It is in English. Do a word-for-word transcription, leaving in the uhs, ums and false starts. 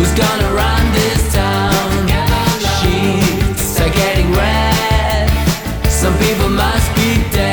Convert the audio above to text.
who's gonna run this town? Sheets are getting red, some people must be dead.